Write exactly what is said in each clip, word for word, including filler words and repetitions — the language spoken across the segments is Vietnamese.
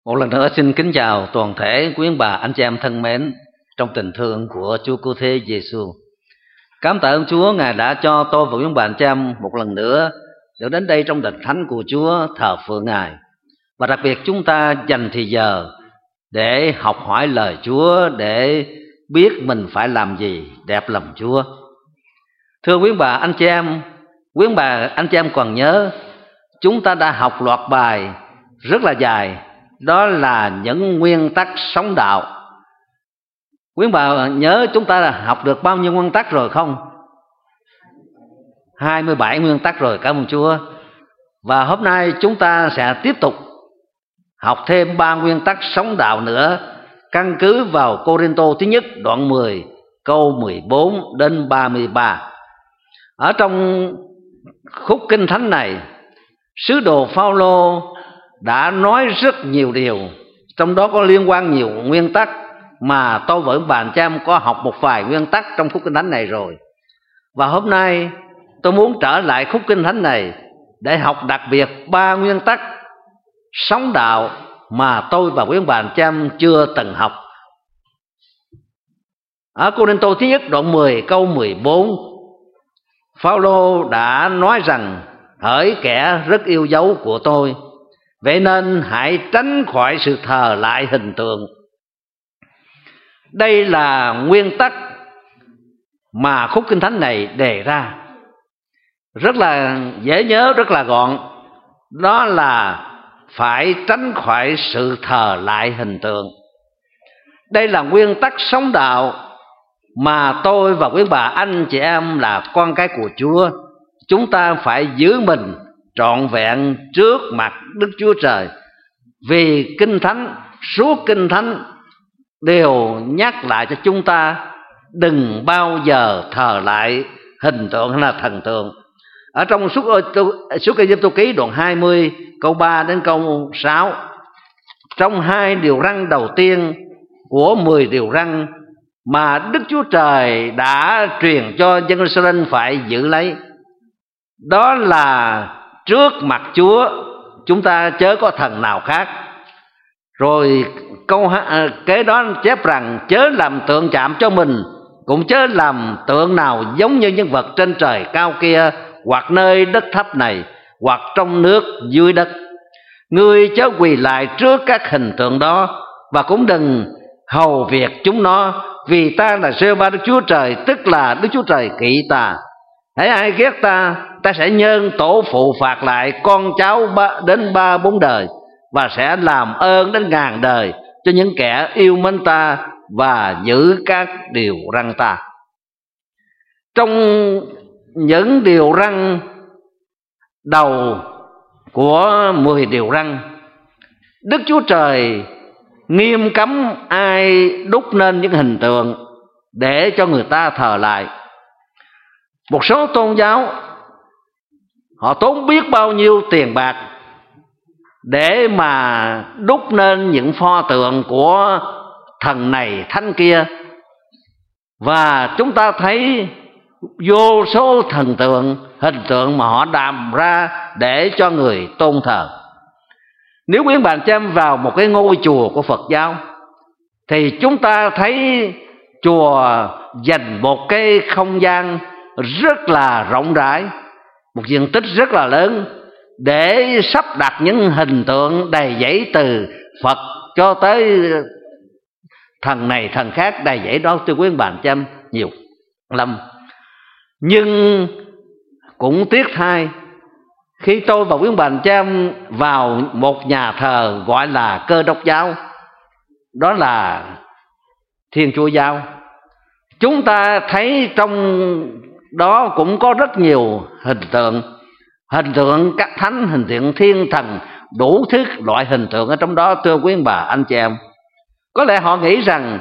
Một lần nữa xin kính chào toàn thể quý ông bà anh chị em thân mến trong tình thương của Chúa Cứu Thế Giêsu. Cảm tạ ơn Chúa, Ngài đã cho tôi và quý ông bà anh chị em một lần nữa được đến đây trong đền thánh của Chúa thờ phượng Ngài. Và đặc biệt chúng ta dành thời giờ để học hỏi lời Chúa, để biết mình phải làm gì đẹp lòng Chúa. Thưa quý ông bà anh chị em, quý ông bà anh chị em còn nhớ chúng ta đã học loạt bài rất là dài, đó là những nguyên tắc sống đạo. Quý ông bà nhớ chúng ta đã học được bao nhiêu nguyên tắc rồi không? hai mươi bảy nguyên tắc rồi, cảm ơn Chúa. Và hôm nay chúng ta sẽ tiếp tục học thêm ba nguyên tắc sống đạo nữa, căn cứ vào Cô-rinh-tô thứ nhất đoạn mười câu mười bốn đến ba mươi ba. Ở trong khúc kinh thánh này, sứ đồ Phao-lô đã nói rất nhiều điều, trong đó có liên quan nhiều nguyên tắc mà tôi với bạn cha em có học một vài nguyên tắc trong khúc kinh thánh này rồi. Và hôm nay tôi muốn trở lại khúc kinh thánh này để học đặc biệt ba nguyên tắc sống đạo mà tôi và quý ông bà cha em chưa từng học. Ở Cô-rinh-tô thứ nhất đoạn mười câu mười bốn, Phao-lô đã nói rằng: hỡi kẻ rất yêu dấu của tôi, vậy nên hãy tránh khỏi sự thờ lại hình tượng. Đây là nguyên tắc mà khúc kinh thánh này đề ra, rất là dễ nhớ, rất là gọn. Đó là phải tránh khỏi sự thờ lại hình tượng. Đây là nguyên tắc sống đạo mà tôi và quý bà anh chị em là con cái của Chúa, chúng ta phải giữ mình trọn vẹn trước mặt Đức Chúa Trời. Vì Kinh Thánh, suốt Kinh Thánh đều nhắc lại cho chúng ta đừng bao giờ thờ lại hình tượng hay là thần tượng. Ở trong suốt suốt Ê-díp-tô ký đoạn hai mươi câu ba đến câu sáu, trong hai điều răn đầu tiên của mười điều răn mà Đức Chúa Trời đã truyền cho dân Israel phải giữ lấy, đó là trước mặt Chúa chúng ta chớ có thần nào khác. Rồi câu à, kế đó chép rằng: chớ làm tượng chạm cho mình, cũng chớ làm tượng nào giống như nhân vật trên trời cao kia, hoặc nơi đất thấp này, hoặc trong nước dưới đất. Ngươi chớ quỳ lại trước các hình tượng đó, và cũng đừng hầu việc chúng nó, vì ta là Giê-hô-va Đức Chúa Trời, tức là Đức Chúa Trời kỵ ta. Hãy ai ghét ta, ta sẽ nhân tổ phụ phạt lại con cháu đến ba bốn đời, và sẽ làm ơn đến ngàn đời cho những kẻ yêu mến ta và giữ các điều răn ta. Trong những điều răn đầu của mười điều răn, Đức Chúa Trời nghiêm cấm ai đúc nên những hình tượng để cho người ta thờ lại. Một số tôn giáo họ tốn biết bao nhiêu tiền bạc để mà đúc nên những pho tượng của thần này thánh kia, và chúng ta thấy vô số thần tượng, hình tượng mà họ đàm ra để cho người tôn thờ. Nếu quý bạn xem vào một cái ngôi chùa của Phật giáo thì chúng ta thấy chùa dành một cái không gian rất là rộng rãi, một diện tích rất là lớn để sắp đặt những hình tượng đầy dẫy, từ Phật cho tới thần này thần khác, đầy dẫy đó tôi quý bạn xem nhiều lắm. Nhưng cũng tiếc thay, khi tôi và quý ông bà anh chị em vào một nhà thờ gọi là Cơ Đốc giáo, đó là Thiên Chúa giáo, chúng ta thấy trong đó cũng có rất nhiều hình tượng, hình tượng các thánh, hình tượng thiên thần, đủ thứ loại hình tượng ở trong đó. Thưa quý ông bà anh chị em, có lẽ họ nghĩ rằng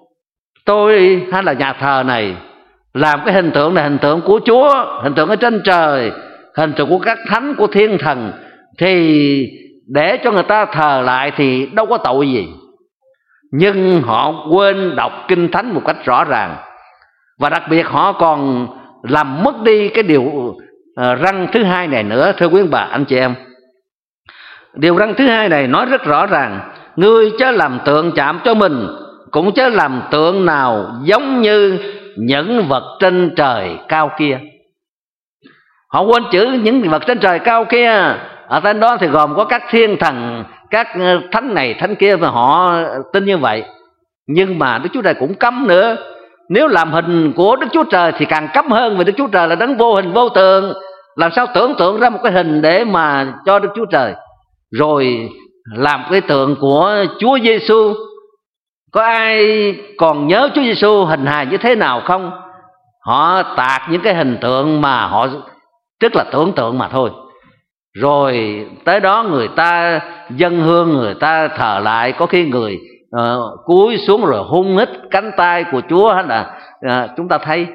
tôi hay là nhà thờ này làm cái hình tượng này hình tượng của Chúa, hình tượng ở trên trời, hình tượng của các thánh, của thiên thần, thì để cho người ta thờ lại thì đâu có tội gì. Nhưng họ quên đọc Kinh Thánh một cách rõ ràng, và đặc biệt họ còn làm mất đi cái điều uh, răn thứ hai này nữa. Thưa quý bà anh chị em, điều răn thứ hai này nói rất rõ ràng: ngươi chớ làm tượng chạm cho mình, cũng chớ làm tượng nào giống như những vật trên trời cao kia. Họ quên chữ những vật trên trời cao kia. Ở trên đó thì gồm có các thiên thần, các thánh này thánh kia, và họ tin như vậy. Nhưng mà Đức Chúa Trời cũng cấm nữa. Nếu làm hình của Đức Chúa Trời thì càng cấm hơn, vì Đức Chúa Trời là đấng vô hình vô tượng. Làm sao tưởng tượng ra một cái hình để mà cho Đức Chúa Trời? Rồi làm cái tượng của Chúa Giêsu. Có ai còn nhớ Chúa Giêsu hình hài như thế nào không? Họ tạc những cái hình tượng mà họ tức là tưởng tượng mà thôi. Rồi tới đó người ta dâng hương, người ta thờ lại. Có khi người uh, cúi xuống rồi hung hít cánh tay của Chúa hay là uh, chúng ta thấy.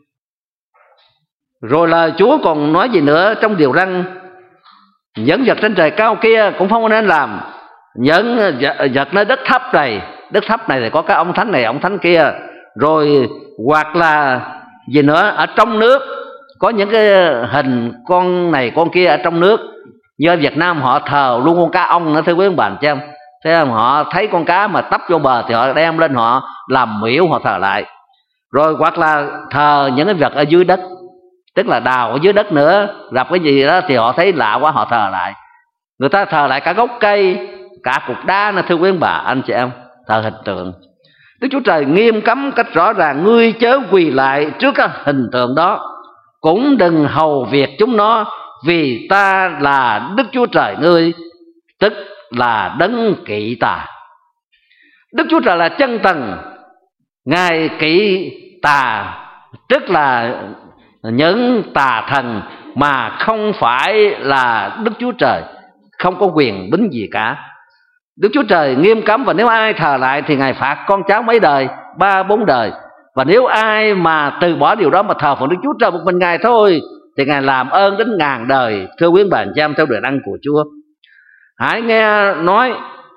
Rồi là Chúa còn nói gì nữa trong điều răn: những vật trên trời cao kia cũng không nên làm, những vật nơi đất thấp này, đất thấp này thì có cái ông thánh này ông thánh kia. Rồi hoặc là gì nữa, ở trong nước có những cái hình con này con kia ở trong nước. Như ở Việt Nam họ thờ luôn con cá ong nữa, thưa quý ông bà chị em. Thế là họ thấy con cá mà tấp vô bờ thì họ đem lên họ làm miễu, họ thờ lại. Rồi hoặc là thờ những cái vật ở dưới đất, tức là đào ở dưới đất nữa, gặp cái gì đó thì họ thấy lạ quá họ thờ lại. Người ta thờ lại cả gốc cây, cả cục đá nữa, thưa quý ông bà anh chị em, thờ hình tượng. Đức Chúa Trời nghiêm cấm cách rõ ràng: ngươi chớ quỳ lại trước các hình tượng đó, cũng đừng hầu việc chúng nó, vì ta là Đức Chúa Trời ngươi, tức là đấng kỵ tà. Đức Chúa Trời là chân tần, Ngài kỵ tà, tức là những tà thần mà không phải là Đức Chúa Trời, không có quyền bính gì cả. Đức Chúa Trời nghiêm cấm, và nếu ai thờ lại thì Ngài phạt con cháu mấy đời, ba bốn đời. Và nếu ai mà từ bỏ điều đó mà thờ phượng Đức Chúa Trời một mình Ngài thôi thì Ngài làm ơn đến ngàn đời, thưa quý bà chị em, theo lời ăn của Chúa. Hãy nghe nói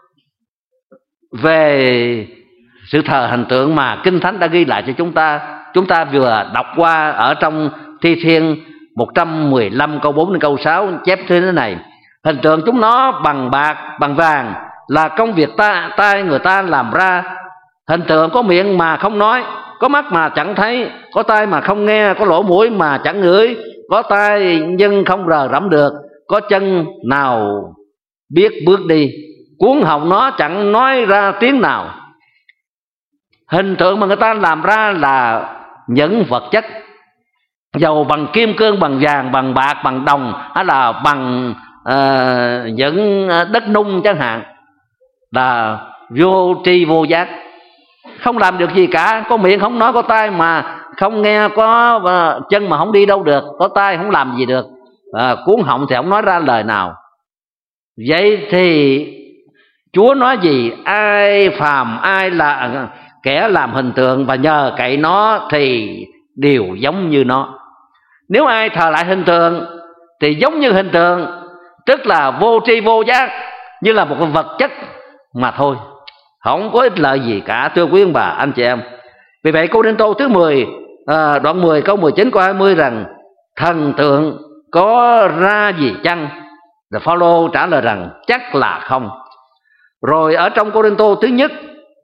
về sự thờ hình tượng mà Kinh Thánh đã ghi lại cho chúng ta. Chúng ta vừa đọc qua ở trong Thi Thiên một trăm mười lăm câu bốn đến câu sáu, chép thế này: hình tượng chúng nó bằng bạc bằng vàng, là công việc ta tay người ta làm ra. Hình tượng có miệng mà không nói, có mắt mà chẳng thấy, có tai mà không nghe, có lỗ mũi mà chẳng ngửi, có tai nhưng không rờ rẫm được, có chân nào biết bước đi, cuốn họng nó chẳng nói ra tiếng nào. Hình tượng mà người ta làm ra là những vật chất, dầu bằng kim cương, bằng vàng, bằng bạc, bằng đồng, hay là bằng uh, những đất nung chẳng hạn, là vô tri vô giác, không làm được gì cả. Có miệng không nói, có tai mà không nghe, có uh, chân mà không đi đâu được, có tai không làm gì được, uh, cuốn họng thì không nói ra lời nào. Vậy thì Chúa nói gì? Ai phàm, ai là kẻ làm hình tượng và nhờ cậy nó thì đều giống như nó. Nếu ai thờ lại hình tượng thì giống như hình tượng, tức là vô tri vô giác, như là một cái vật chất mà thôi, không có ích lợi gì cả, thưa quý ông bà anh chị em. Vì vậy Cô-rinh-tô thứ mười à, đoạn mười câu mười chín câu hai mươi rằng: thần tượng có ra gì chăng? Rồi Phao-lô trả lời rằng chắc là không. Rồi ở trong Cô-rinh-tô thứ nhất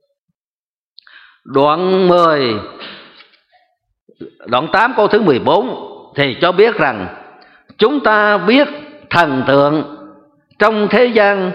đoạn mười đoạn tám câu thứ mười bốn thì cho biết rằng chúng ta biết thần tượng trong thế gian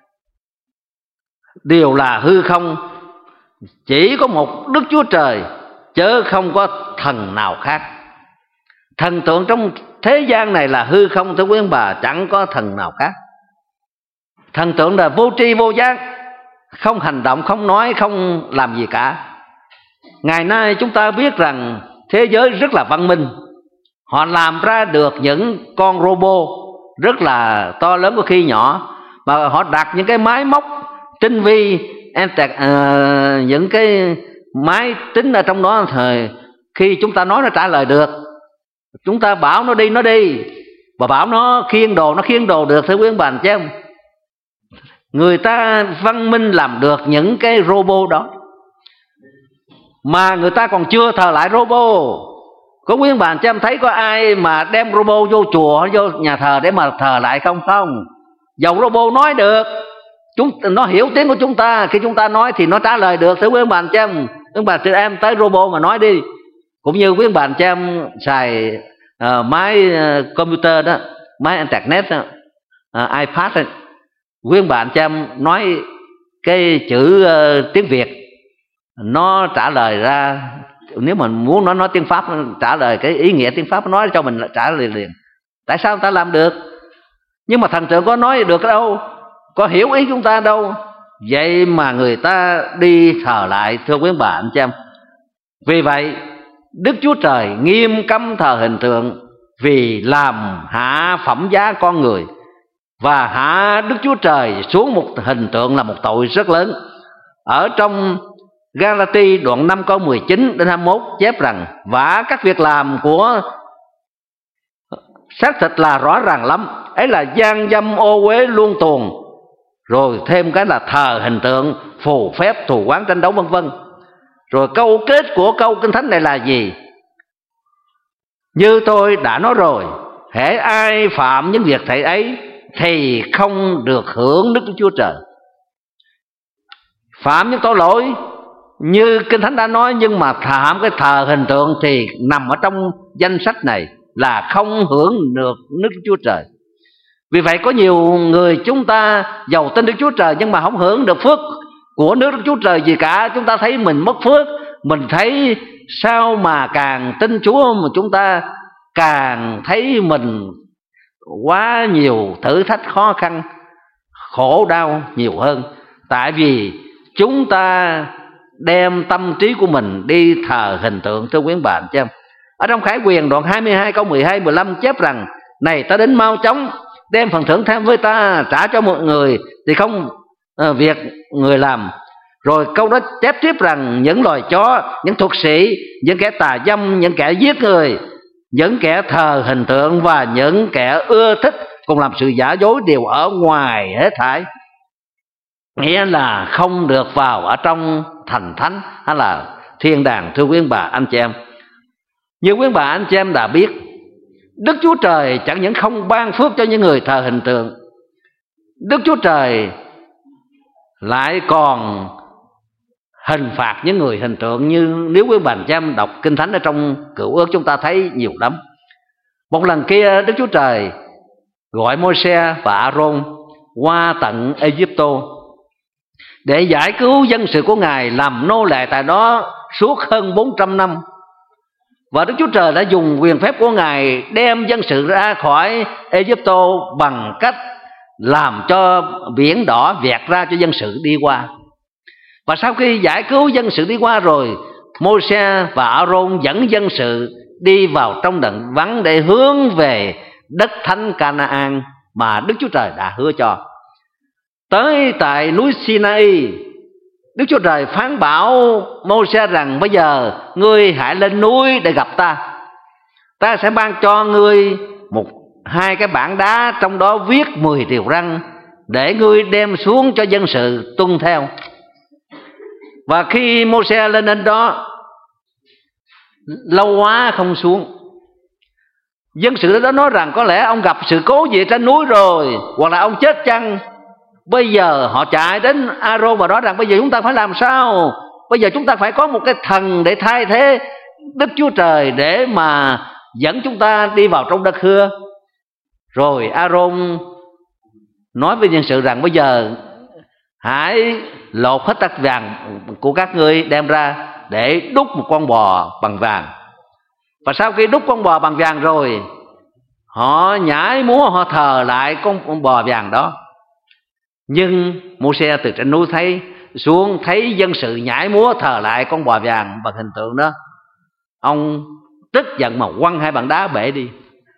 đều là hư không, chỉ có một Đức Chúa Trời, chớ không có thần nào khác. Thần tượng trong thế gian này là hư không, thưa quý ông bà, chẳng có thần nào khác. Thần tượng là vô tri vô giác, không hành động, không nói, không làm gì cả. Ngày nay chúng ta biết rằng thế giới rất là văn minh, họ làm ra được những con robot rất là to lớn, có khi nhỏ, mà họ đặt những cái máy móc tinh vi, uh, những cái máy tính ở trong đó, thời khi chúng ta nói nó trả lời được, chúng ta bảo nó đi nó đi, và bảo nó khiêng đồ nó khiêng đồ được, thưa quý ông bà chứ không? Người ta văn minh làm được những cái robot đó, mà người ta còn chưa thờ lại robot. Có quý ông bà cho em thấy có ai mà đem robot vô chùa, vô nhà thờ để mà thờ lại không? Không. Dầu robot nói được, chúng nó hiểu tiếng của chúng ta. Khi chúng ta nói thì nó trả lời được. Thưa quý bạn chị em, quý bạn chị em tới robot mà nói đi. Cũng như quý bạn chị em xài uh, máy uh, computer đó, máy internet đó, uh, iPad đó. Quý bạn chị em nói cái chữ uh, tiếng Việt, nó trả lời ra. Nếu mà muốn nó nói tiếng Pháp, nó trả lời cái ý nghĩa tiếng Pháp, nó nói cho mình trả lời liền. Tại sao người ta làm được? Nhưng mà thần tượng có nói được đâu, có hiểu ý chúng ta đâu. Vậy mà người ta đi thờ lại, thưa quý bà anh chị em. Vì vậy Đức Chúa Trời nghiêm cấm thờ hình tượng, vì làm hạ phẩm giá con người. Và hạ Đức Chúa Trời xuống một hình tượng là một tội rất lớn. Ở trong Galati đoạn năm câu mười chín đến hai mươi mốt chép rằng: và các việc làm của xác thịt là rõ ràng lắm, ấy là gian dâm, ô uế, luân tuồng, rồi thêm cái là thờ hình tượng, phù phép, thù oán, tranh đấu, vân vân. Rồi câu kết của câu Kinh Thánh này là gì? Như tôi đã nói rồi, hễ ai phạm những việc thầy ấy thì không được hưởng Đức Chúa Trời. Phạm những tội lỗi như Kinh Thánh đã nói, nhưng mà phạm cái thờ hình tượng thì nằm ở trong danh sách này, là không hưởng được Đức Chúa Trời. Vì vậy có nhiều người chúng ta giàu tin Đức Chúa Trời nhưng mà không hưởng được phước của nước Đức Chúa Trời gì cả. Chúng ta thấy mình mất phước, mình thấy sao mà càng tin Chúa mà chúng ta càng thấy mình quá nhiều thử thách, khó khăn, khổ đau nhiều hơn. Tại vì chúng ta đem tâm trí của mình đi thờ hình tượng, thưa quý bạn chứ. Ở trong Khải Huyền đoạn hai mươi hai câu mười hai mười lăm chép rằng: này ta đến mau chóng, đem phần thưởng thêm với ta, trả cho mọi người thì không à, việc người làm. Rồi câu đó chép tiếp rằng: những loài chó, những thuật sĩ, những kẻ tà dâm, những kẻ giết người, những kẻ thờ hình tượng và những kẻ ưa thích cùng làm sự giả dối đều ở ngoài hết thảy. Nghĩa là không được vào ở trong thành thánh hay là thiên đàng, thưa quý bà anh chị em. Như quý bà anh chị em đã biết, Đức Chúa Trời chẳng những không ban phước cho những người thờ hình tượng, Đức Chúa Trời lại còn hình phạt những người hình tượng. Như nếu quý bà anh chị em đọc Kinh Thánh ở trong Cựu Ước, chúng ta thấy nhiều lắm. Một lần kia Đức Chúa Trời gọi Môi-se và A-rôn qua tận Ê-díp-tô để giải cứu dân sự của Ngài làm nô lệ tại đó suốt hơn bốn trăm năm. Và Đức Chúa Trời đã dùng quyền phép của Ngài đem dân sự ra khỏi Ê-díp-tô bằng cách làm cho biển đỏ vẹt ra cho dân sự đi qua. Và sau khi giải cứu dân sự đi qua rồi, Môi-se và A-rôn dẫn dân sự đi vào trong đồng vắng để hướng về đất thánh Ca-na-an mà Đức Chúa Trời đã hứa cho. Tới tại núi Sinai, Đức Chúa Trời phán bảo Môi-se rằng: bây giờ ngươi hãy lên núi để gặp ta. Ta sẽ ban cho ngươi một hai cái bảng đá, trong đó viết mười điều răn, để ngươi đem xuống cho dân sự tuân theo. Và khi Môi-se lên đến đó, lâu quá không xuống, dân sự đó nói rằng có lẽ ông gặp sự cố gì trên núi rồi, hoặc là ông chết chăng. Bây giờ họ chạy đến A-rôn và nói rằng: bây giờ chúng ta phải làm sao? Bây giờ chúng ta phải có một cái thần để thay thế Đức Chúa Trời, để mà dẫn chúng ta đi vào trong đất hứa. Rồi A-rôn nói với dân sự rằng: bây giờ hãy lột hết tóc vàng của các ngươi đem ra để đúc một con bò bằng vàng. Và sau khi đúc con bò bằng vàng rồi, họ nhảy múa, họ thờ lại con bò vàng đó. Nhưng Môi-se từ trên núi thấy xuống, thấy dân sự nhảy múa thờ lại con bò vàng bằng hình tượng đó, ông tức giận mà quăng hai bàn đá bể đi,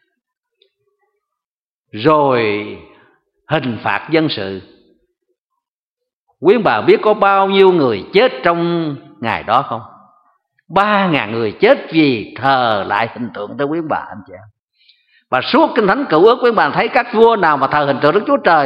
rồi hình phạt dân sự. Quý bà biết có bao nhiêu người chết trong ngày đó không? Ba ngàn người chết vì thờ lại hình tượng, tới quý bà anh chị em. Và suốt Kinh Thánh Cựu Ước, quý bà thấy các vua nào mà thờ hình tượng Đức Chúa Trời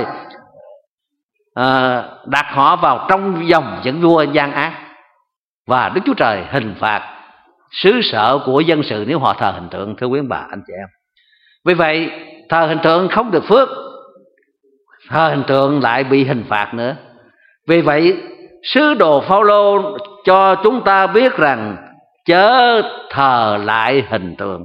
à, đặt họ vào trong dòng những vua gian ác, và Đức Chúa Trời hình phạt xứ sở của dân sự nếu họ thờ hình tượng, thưa quý bà anh chị em. Vì vậy thờ hình tượng không được phước. thờ hình tượng lại bị hình phạt nữa. Vì vậy sứ đồ Phao-lô cho chúng ta biết rằng chớ thờ lại hình tượng.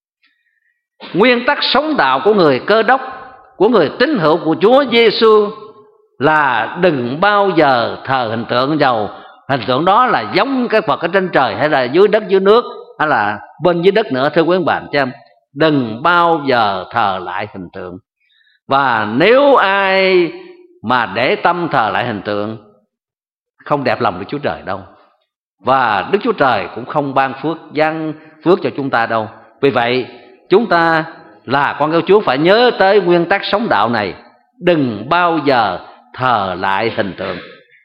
Nguyên tắc sống đạo của người Cơ Đốc, của người tín hữu của Chúa Giêsu là đừng bao giờ thờ hình tượng, dầu hình tượng đó là giống cái Phật ở trên trời hay là dưới đất dưới nước hay là bên dưới đất nữa. Thưa quý bạn chị em, đừng bao giờ thờ lại hình tượng. Và nếu ai mà để tâm thờ lại hình tượng không đẹp lòng Đức Chúa Trời đâu, và Đức Chúa Trời cũng không ban phước giáng phước cho chúng ta đâu. Vì vậy chúng ta là con cái Chúa phải nhớ tới nguyên tắc sống đạo này, đừng bao giờ thờ lại hình tượng.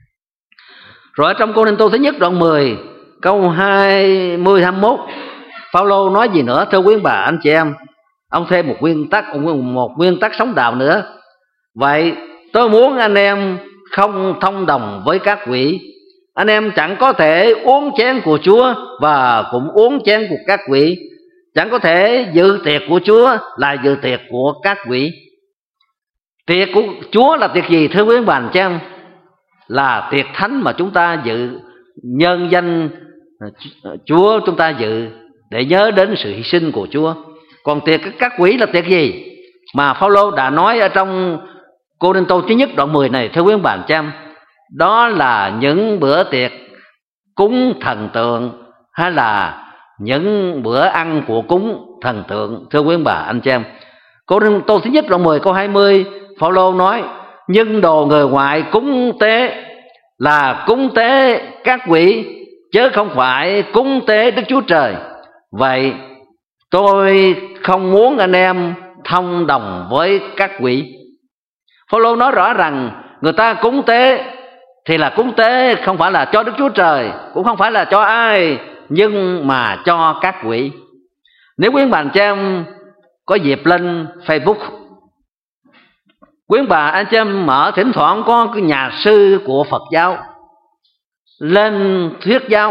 Rồi trong Cô-rinh-tô thứ nhất đoạn mười câu hai mươi hai mươi mốt, Phao-lô nói gì nữa thưa quý bà anh chị em? Ông thêm một nguyên tắc, một nguyên tắc sống đạo nữa. Vậy tôi muốn anh em không thông đồng với các quỷ. Anh em chẳng có thể uống chén của Chúa và cũng uống chén của các quỷ. Chẳng có thể dự tiệc của Chúa là dự tiệc của các quỷ. Tiệc của Chúa là tiệc gì thưa quý bạn chị em? Là tiệc thánh mà chúng ta dự nhân danh Chúa, chúng ta dự để nhớ đến sự hy sinh của Chúa. Còn tiệc các quỷ là tiệc gì mà Phao-lô đã nói ở trong Cô-rinh-tô thứ nhất đoạn mười này thưa quý bạn chị em? Đó là những bữa tiệc cúng thần tượng hay là những bữa ăn của cúng thần tượng thưa quý bà anh chị em. Cô-rinh-tô thứ nhất đoạn mười câu hai mươi, Phao-lô nói: nhưng đồ người ngoại cúng tế là cúng tế các quỷ, chứ không phải cúng tế Đức Chúa Trời. Vậy tôi không muốn anh em thông đồng với các quỷ. Phao-lô nói rõ rằng người ta cúng tế thì là cúng tế không phải là cho Đức Chúa Trời, cũng không phải là cho ai, nhưng mà cho các quỷ. Nếu quý bạn chị em có dịp lên Facebook, quý bà anh chị em mở thỉnh thoảng có cái nhà sư của Phật giáo lên thuyết giáo,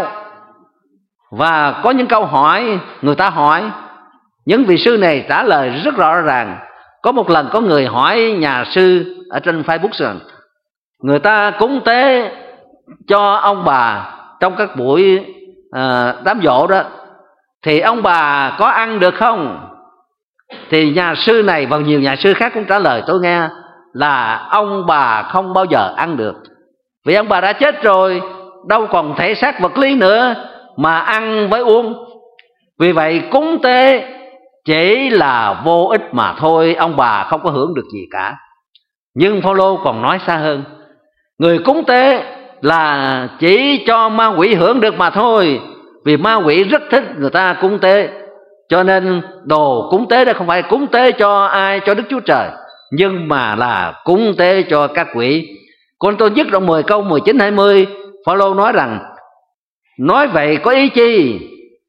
và có những câu hỏi người ta hỏi, những vị sư này trả lời rất rõ ràng. Có một lần có người hỏi nhà sư ở trên Facebook rằng người ta cúng tế cho ông bà trong các buổi à, đám giỗ đó, thì ông bà có ăn được không? Thì nhà sư này và nhiều nhà sư khác cũng trả lời tôi nghe là ông bà không bao giờ ăn được, vì ông bà đã chết rồi, đâu còn thể xác vật lý nữa mà ăn với uống. Vì vậy cúng tế chỉ là vô ích mà thôi, ông bà không có hưởng được gì cả. Nhưng Phao-lô còn nói xa hơn, người cúng tế là chỉ cho ma quỷ hưởng được mà thôi, vì ma quỷ rất thích người ta cúng tế. Cho nên đồ cúng tế đó không phải cúng tế cho ai, cho Đức Chúa Trời, nhưng mà là cúng tế cho các quỷ. Con tôi dứt đoạn mười câu mười chín hai mươi, Phao-lô nói rằng: nói vậy có ý chi?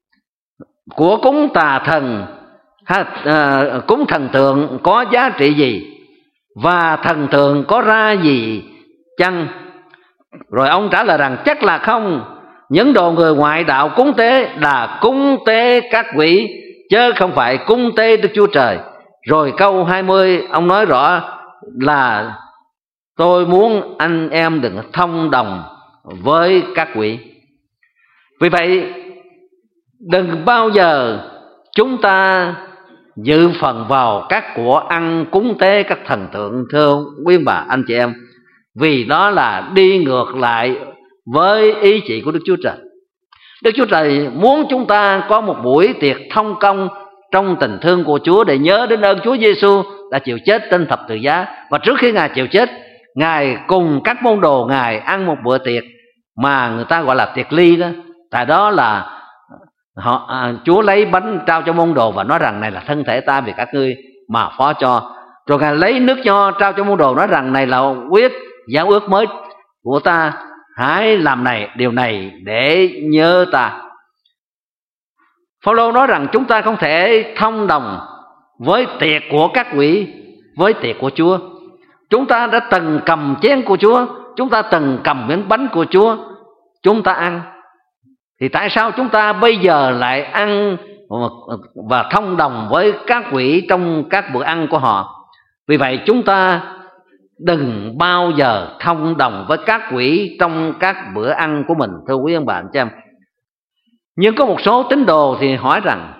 Của cúng tà thần ha, à, cúng thần tượng có giá trị gì, và thần tượng có ra gì chăng? Rồi ông trả lời rằng chắc là không. Những đồ người ngoại đạo cúng tế là cúng tế các quỷ, chứ không phải cúng tế Đức Chúa Trời. Rồi câu hai mươi ông nói rõ là tôi muốn anh em đừng thông đồng với các quỷ. Vì vậy đừng bao giờ chúng ta dự phần vào các của ăn cúng tế các thần tượng, thưa quý bà anh chị em, vì đó là đi ngược lại với ý chỉ của Đức Chúa Trời. Đức Chúa Trời muốn chúng ta có một buổi tiệc thông công trong tình thương của Chúa để nhớ đến ơn Chúa Giêsu đã chịu chết trên thập tự giá. Và trước khi Ngài chịu chết, Ngài cùng các môn đồ Ngài ăn một bữa tiệc mà người ta gọi là tiệc ly đó. Tại đó là họ, à, Chúa lấy bánh trao cho môn đồ và nói rằng này là thân thể ta vì các ngươi mà phó cho. Rồi Ngài lấy nước nho trao cho môn đồ nói rằng này là huyết giao ước mới của ta, hãy làm này điều này để nhớ ta. Phao-lô nói rằng chúng ta không thể thông đồng với tiệc của các quỷ với tiệc của Chúa. Chúng ta đã từng cầm chén của Chúa, chúng ta từng cầm miếng bánh của Chúa, chúng ta ăn, thì tại sao chúng ta bây giờ lại ăn và thông đồng với các quỷ trong các bữa ăn của họ? Vì vậy chúng ta đừng bao giờ thông đồng với các quỷ trong các bữa ăn của mình, thưa quý ông bà anh chị em. Nhưng có một số tín đồ thì hỏi rằng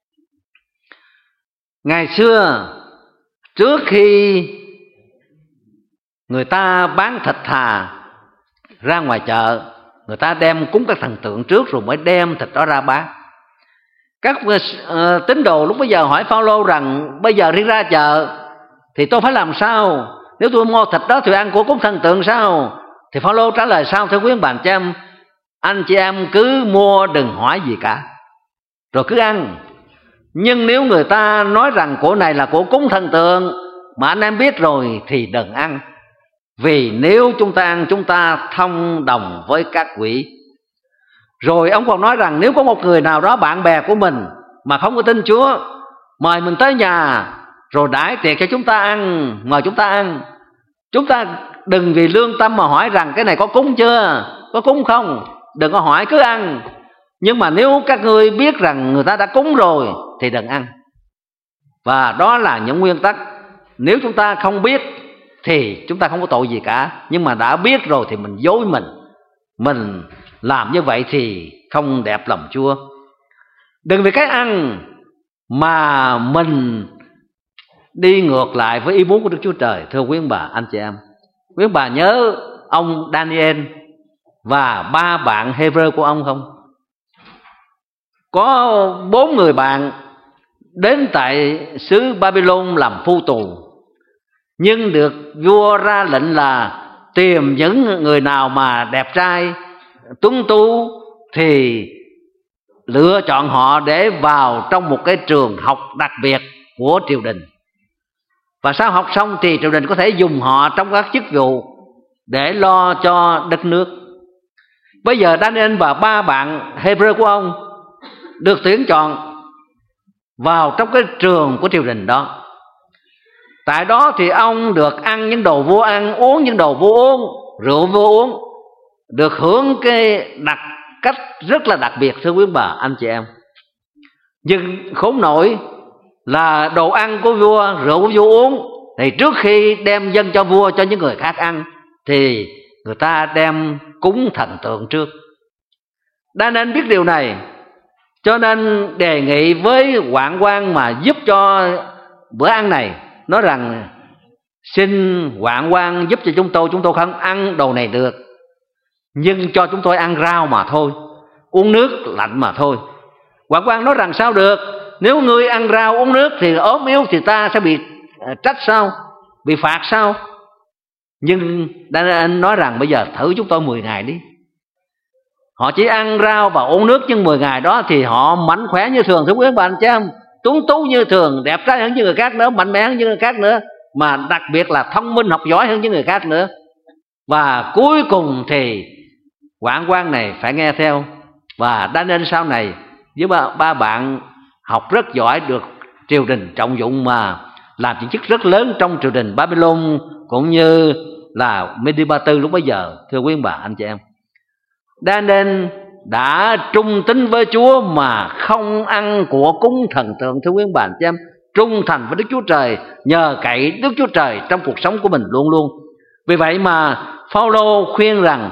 ngày xưa trước khi người ta bán thịt thà ra ngoài chợ, người ta đem cúng các thần tượng trước rồi mới đem thịt đó ra bán. Các uh, tín đồ lúc bây giờ hỏi Phao-lô rằng bây giờ đi ra chợ thì tôi phải làm sao? Nếu tôi mua thịt đó thì ăn của cúng thần tượng sao? Thì Phao-lô trả lời sao thưa quý ông bà anh chị em? Anh chị em cứ mua, đừng hỏi gì cả, rồi cứ ăn. Nhưng nếu người ta nói rằng của này là của cúng thần tượng mà anh em biết rồi thì đừng ăn. Vì nếu chúng ta ăn, chúng ta thông đồng với các quỷ. Rồi ông còn nói rằng nếu có một người nào đó, bạn bè của mình mà không có tin Chúa, mời mình tới nhà rồi đãi tiệc cho chúng ta ăn, mời chúng ta ăn, chúng ta đừng vì lương tâm mà hỏi rằng cái này có cúng chưa, có cúng không. Đừng có hỏi, cứ ăn. Nhưng mà nếu các ngươi biết rằng người ta đã cúng rồi thì đừng ăn. Và đó là những nguyên tắc. Nếu chúng ta không biết thì chúng ta không có tội gì cả. Nhưng mà đã biết rồi thì mình dối mình. Mình làm như vậy thì không đẹp lòng Chúa. Đừng vì cái ăn mà mình đi ngược lại với ý muốn của Đức Chúa Trời. Thưa quý ông bà, anh chị em, quý ông bà nhớ ông Daniel và ba bạn Hebrew của ông không? Có bốn người bạn đến tại xứ Babylon làm phu tù, nhưng được vua ra lệnh là tìm những người nào mà đẹp trai, tuấn tú thì lựa chọn họ để vào trong một cái trường học đặc biệt của triều đình. Và sau học xong thì triều đình có thể dùng họ trong các chức vụ để lo cho đất nước. Bây giờ Daniel và ba bạn Hebrew của ông được tuyển chọn vào trong cái trường của triều đình đó. Tại đó thì ông được ăn những đồ vua ăn, uống những đồ vua uống, rượu vua uống, được hưởng cái đặc cách rất là đặc biệt, thưa quý bà anh chị em. Nhưng khốn nổi là đồ ăn của vua, rượu của vua uống thì trước khi đem dâng cho vua, cho những người khác ăn thì người ta đem cúng thần tượng trước. Đa nên biết điều này, cho nên đề nghị với hoạn quan mà giúp cho bữa ăn này, nói rằng xin hoạn quan giúp cho chúng tôi, chúng tôi không ăn đồ này được, nhưng cho chúng tôi ăn rau mà thôi, uống nước lạnh mà thôi. Hoạn quan nói rằng sao được, nếu ngươi ăn rau uống nước thì ốm yếu thì ta sẽ bị trách sao, bị phạt sao? Nhưng anh nói rằng bây giờ thử chúng tôi mười ngày đi. Họ chỉ ăn rau và uống nước, nhưng mười ngày đó thì họ mạnh khỏe như thường, thưa quý ông bà anh chị em, tuấn tú như thường, đẹp trai hơn những người khác nữa, mạnh mẽ hơn những người khác nữa, mà đặc biệt là thông minh học giỏi hơn những người khác nữa. Và cuối cùng thì hoạn quan này phải nghe theo. Và đã nên sau này với ba, ba bạn học rất giỏi, được triều đình trọng dụng mà làm những chức rất lớn trong triều đình Babylon cũng như là Medi Ba Tư lúc bấy giờ, thưa quý ông bà anh chị em. Daniel đã trung tín với Chúa mà không ăn của cúng thần tượng, thưa quý ông bà anh chị em, trung thành với Đức Chúa Trời, nhờ cậy Đức Chúa Trời trong cuộc sống của mình luôn luôn. Vì vậy mà Phao-lô khuyên rằng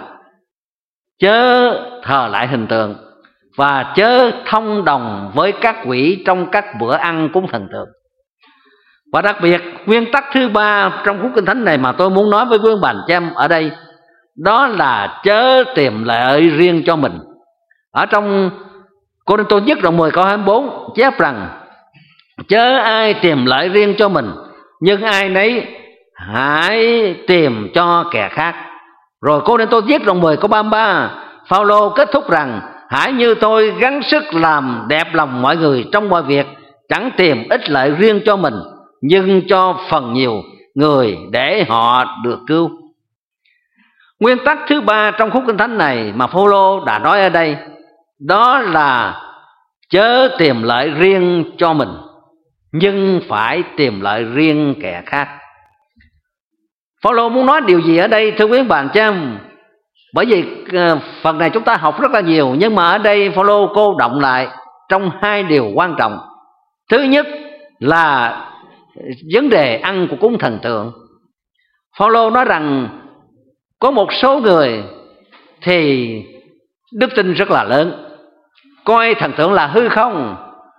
chớ thờ lại hình tượng và chớ thông đồng với các quỷ trong các bữa ăn cúng thần tượng. Và đặc biệt nguyên tắc thứ ba trong cuốn Kinh Thánh này mà tôi muốn nói với quý ông bà anh chị em ở đây, đó là chớ tìm lợi riêng cho mình. Ở trong Cô-rinh-tô nhất đoạn mười câu hai mươi bốn chép rằng chớ ai tìm lợi riêng cho mình, nhưng ai nấy hãy tìm cho kẻ khác. Rồi Cô-rinh-tô nhất đoạn mười câu ba mươi ba, Phao-lô kết thúc rằng hãy như tôi gắng sức làm đẹp lòng mọi người trong mọi việc, chẳng tìm ích lợi riêng cho mình, nhưng cho phần nhiều người để họ được cứu. Nguyên tắc thứ ba trong khúc Kinh Thánh này mà Phao-lô đã nói ở đây, đó là chớ tìm lợi riêng cho mình, nhưng phải tìm lợi riêng kẻ khác. Phao-lô muốn nói điều gì ở đây, thưa quý bạn chị em? Bởi vì phần này chúng ta học rất là nhiều, nhưng mà ở đây Phao-lô cô động lại trong hai điều quan trọng. Thứ nhất là vấn đề ăn của cúng thần tượng. Phaolô nói rằng có một số người thì đức tin rất là lớn, coi thần tượng là hư không,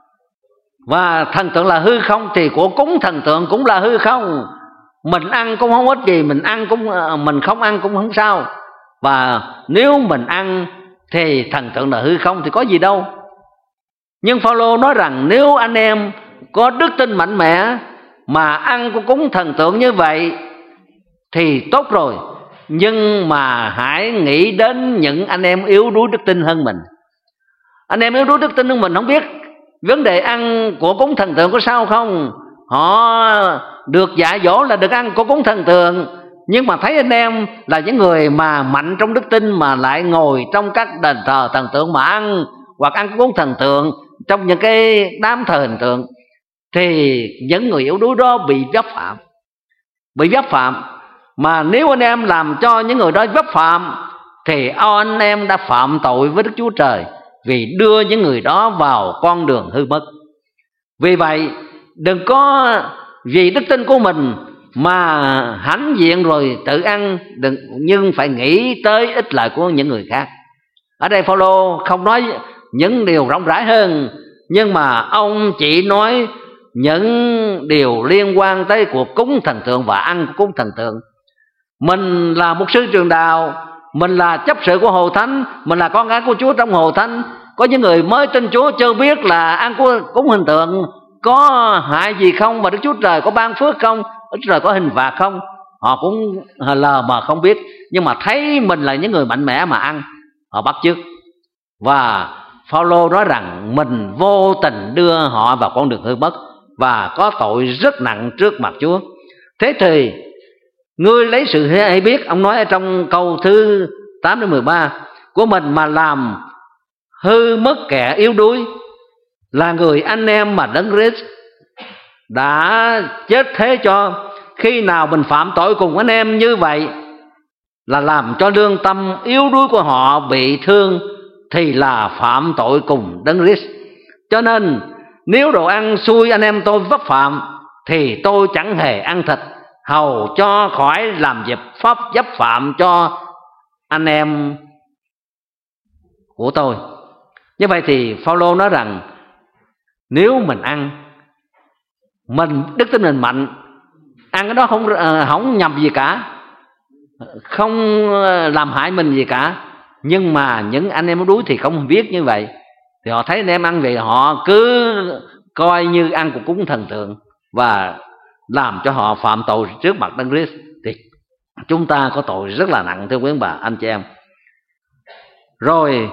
và thần tượng là hư không thì của cúng thần tượng cũng là hư không. Mình ăn cũng không ích gì, mình ăn cũng mình không ăn cũng không sao. Và nếu mình ăn thì thần tượng là hư không thì có gì đâu. Nhưng Phaolô nói rằng nếu anh em có đức tin mạnh mẽ mà ăn của cúng thần tượng như vậy thì tốt rồi. Nhưng mà hãy nghĩ đến những anh em yếu đuối đức tin hơn mình. Anh em yếu đuối đức tin hơn mình không biết vấn đề ăn của cúng thần tượng có sao không. Họ được dạy dỗ là được ăn của cúng thần tượng, nhưng mà thấy anh em là những người mà mạnh trong đức tin mà lại ngồi trong các đền thờ thần tượng mà ăn, hoặc ăn của cúng thần tượng trong những cái đám thờ hình tượng, thì những người yếu đuối đó bị vấp phạm. Bị vấp phạm. Mà nếu anh em làm cho những người đó vấp phạm thì anh em đã phạm tội với Đức Chúa Trời, vì đưa những người đó vào con đường hư mất. Vì vậy đừng có vì đức tin của mình mà hãnh diện rồi tự ăn, đừng, nhưng phải nghĩ tới ích lợi của những người khác. Ở đây Phaolô không nói những điều rộng rãi hơn, nhưng mà ông chỉ nói những điều liên quan tới cuộc cúng thần tượng và ăn của cúng thần tượng. Mình là mục sư truyền đạo, mình là chấp sự của Hội Thánh, mình là con gái của Chúa trong Hội Thánh. Có những người mới tin Chúa chưa biết là ăn của cúng hình tượng có hại gì không, và Đức Chúa Trời có ban phước không, Đức Chúa Trời có hình phạt không. Họ cũng lờ mà không biết, nhưng mà thấy mình là những người mạnh mẽ mà ăn, họ bắt chước. Và Phaolô nói rằng mình vô tình đưa họ vào con đường hư mất và có tội rất nặng trước mặt Chúa. Thế thì ngươi lấy sự hay biết, ông nói ở trong câu thứ tám đến mười ba của mình, mà làm hư mất kẻ yếu đuối, là người anh em mà Đấng Christ đã chết thế cho. Khi nào mình phạm tội cùng anh em như vậy là làm cho lương tâm yếu đuối của họ bị thương, thì là phạm tội cùng Đấng Christ. Cho nên nếu đồ ăn xui anh em tôi vấp phạm thì tôi chẳng hề ăn thịt, hầu cho khỏi làm dịp pháp vấp phạm cho anh em của tôi. Như vậy thì Phaolô nói rằng nếu mình ăn, mình đức tin mình mạnh, ăn cái đó không không nhầm gì cả, không làm hại mình gì cả. Nhưng mà những anh em đuối thì không biết như vậy, thì họ thấy anh em ăn vậy họ cứ coi như ăn của cúng thần tượng và làm cho họ phạm tội trước mặt Đấng Christ. Thì chúng ta có tội rất là nặng, thưa quý bà anh chị em. Rồi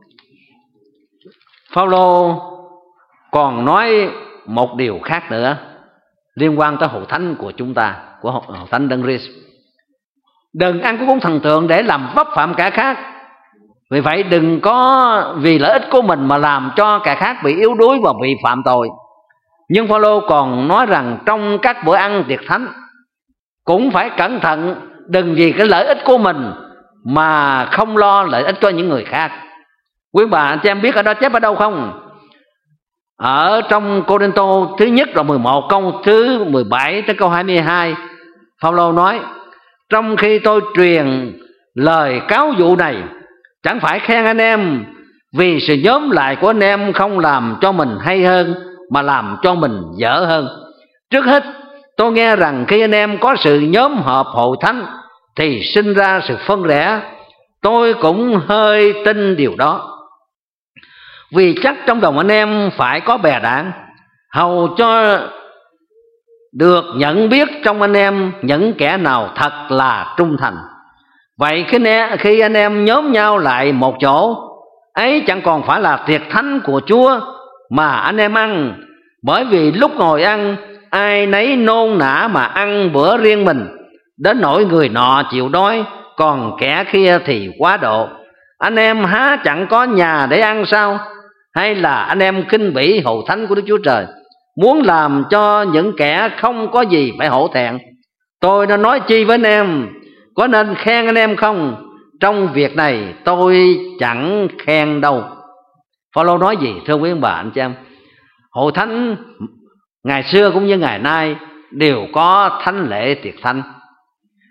Phaolô còn nói một điều khác nữa liên quan tới hội thánh của chúng ta, của hội thánh Đấng Christ. Đừng ăn của cúng thần tượng để làm vấp phạm kẻ khác. Vì vậy đừng có vì lợi ích của mình mà làm cho kẻ khác bị yếu đuối và bị phạm tội. Nhưng Phaolô còn nói rằng trong các bữa ăn tiệc thánh cũng phải cẩn thận, đừng vì cái lợi ích của mình mà không lo lợi ích cho những người khác. Quý bà anh chị em biết ở đó chép ở đâu không? Ở trong Cô-rinh-tô thứ nhất đoạn mười một câu thứ mười bảy tới câu hai mươi hai, Phaolô nói: trong khi tôi truyền lời cáo dụ này, chẳng phải khen anh em vì sự nhóm lại của anh em không làm cho mình hay hơn, mà làm cho mình dở hơn. Trước hết tôi nghe rằng khi anh em có sự nhóm họp hội thánh thì sinh ra sự phân rẽ. Tôi cũng hơi tin điều đó, vì chắc trong đồng anh em phải có bè đảng, hầu cho được nhận biết trong anh em những kẻ nào thật là trung thành. Vậy khi anh em nhóm nhau lại một chỗ, ấy chẳng còn phải là tiệc thánh của Chúa mà anh em ăn. Bởi vì lúc ngồi ăn, ai nấy nôn nã mà ăn bữa riêng mình, đến nỗi người nọ chịu đói, còn kẻ kia thì quá độ. Anh em há chẳng có nhà để ăn sao? Hay là anh em khinh bỉ hội thánh của Đức Chúa Trời, muốn làm cho những kẻ không có gì phải hổ thẹn? Tôi đã nói chi với anh em, có nên khen anh em không? Trong việc này tôi chẳng khen đâu. Phaolô nói gì thưa quý ông bà anh chị em? Hội thánh ngày xưa cũng như ngày nay đều có thánh lễ tiệc thánh.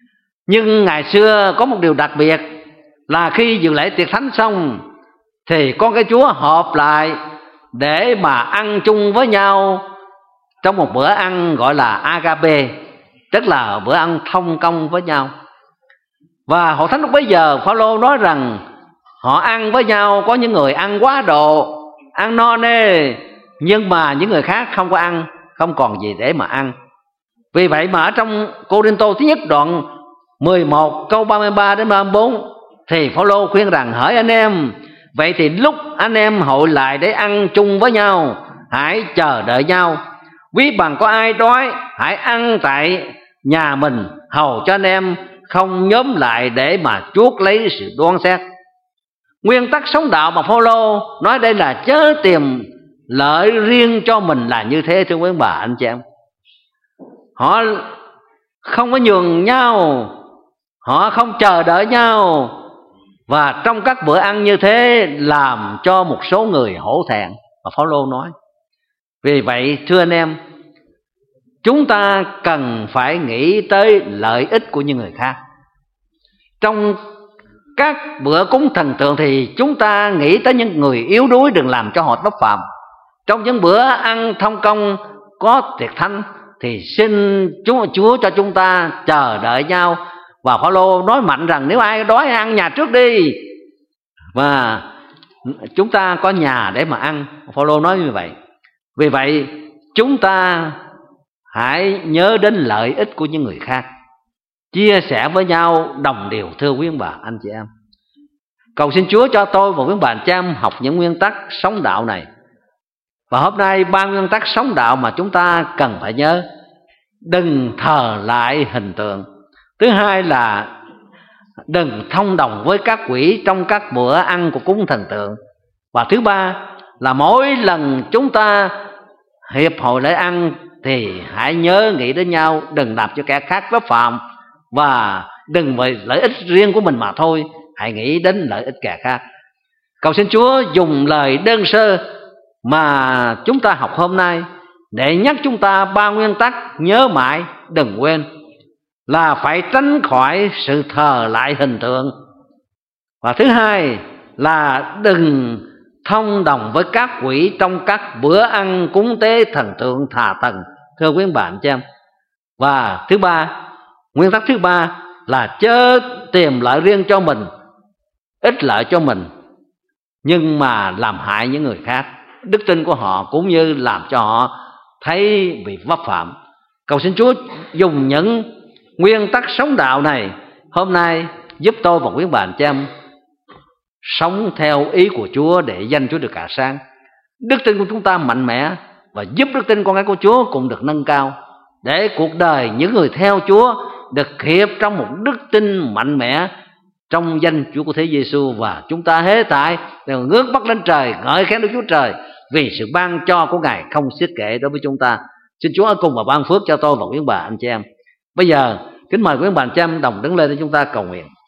Nhưng ngày xưa có một điều đặc biệt là khi dự lễ tiệc thánh xong thì con cái Chúa họp lại để mà ăn chung với nhau trong một bữa ăn gọi là agape, tức là bữa ăn thông công với nhau. Và hội thánh lúc bấy giờ, Phao-lô nói rằng họ ăn với nhau, có những người ăn quá độ, ăn no nê, nhưng mà những người khác không có ăn, không còn gì để mà ăn. Vì vậy mà ở trong Cô-rinh-tô thứ nhất đoạn mười một câu ba mươi ba đến ba mươi bốn thì Phao-lô khuyên rằng: hỡi anh em, vậy thì lúc anh em hội lại để ăn chung với nhau, hãy chờ đợi nhau. Ví bằng có ai đói, hãy ăn tại nhà mình, hầu cho anh em không nhóm lại để mà chuốc lấy sự đoan xét. Nguyên tắc sống đạo mà Phao-lô nói đây là chớ tìm lợi riêng cho mình là như thế, thưa quý bà anh chị em. Họ không có nhường nhau, họ không chờ đợi nhau, và trong các bữa ăn như thế làm cho một số người hổ thẹn, mà Phao-lô nói. Vì vậy thưa anh em, chúng ta cần phải nghĩ tới lợi ích của những người khác. Trong các bữa cúng thần tượng thì chúng ta nghĩ tới những người yếu đuối, đừng làm cho họ bất phạm. Trong những bữa ăn thông công có tiệc thánh thì xin Chúa, Chúa cho chúng ta chờ đợi nhau. Và Phao-lô nói mạnh rằng nếu ai đói ăn nhà trước đi, và chúng ta có nhà để mà ăn. Phao-lô nói như vậy. Vì vậy chúng ta hãy nhớ đến lợi ích của những người khác, chia sẻ với nhau đồng điều, thưa quý bà anh chị em. Cầu xin Chúa cho tôi và quý bà anh chị em học những nguyên tắc sống đạo này. Và hôm nay ba nguyên tắc sống đạo mà chúng ta cần phải nhớ: đừng thờ lại hình tượng. Thứ hai là đừng thông đồng với các quỷ trong các bữa ăn của cúng thần tượng. Và thứ ba là mỗi lần chúng ta hiệp hội lễ ăn thì hãy nhớ nghĩ đến nhau, đừng làm cho kẻ khác bất phạm, và đừng vì lợi ích riêng của mình mà thôi, hãy nghĩ đến lợi ích kẻ khác. Cầu xin Chúa dùng lời đơn sơ mà chúng ta học hôm nay để nhắc chúng ta ba nguyên tắc nhớ mãi, đừng quên: là phải tránh khỏi sự thờ lại hình tượng, và thứ hai là đừng thông đồng với các quỷ trong các bữa ăn cúng tế thần tượng thà thần, thưa quý bạn chị em. Và thứ ba, nguyên tắc thứ ba là chớ tìm lợi riêng cho mình, ích lợi cho mình, nhưng mà làm hại những người khác, đức tin của họ cũng như làm cho họ thấy bị vấp phạm. Cầu xin Chúa dùng những nguyên tắc sống đạo này hôm nay giúp tôi và quý bạn chị em sống theo ý của Chúa để danh Chúa được cả sáng, đức tin của chúng ta mạnh mẽ, và giúp đức tin con cái của Chúa cũng được nâng cao, để cuộc đời những người theo Chúa được hiệp trong một đức tin mạnh mẽ trong danh Chúa của thế Giêsu. Và chúng ta hết thảy đều ngước mắt lên trời ngợi khen Đức Chúa Trời vì sự ban cho của Ngài không xiết kể đối với chúng ta. Xin Chúa ở cùng và ban phước cho tôi và quý bà anh chị em. Bây giờ kính mời quý bà anh chị em đồng đứng lên để chúng ta cầu nguyện.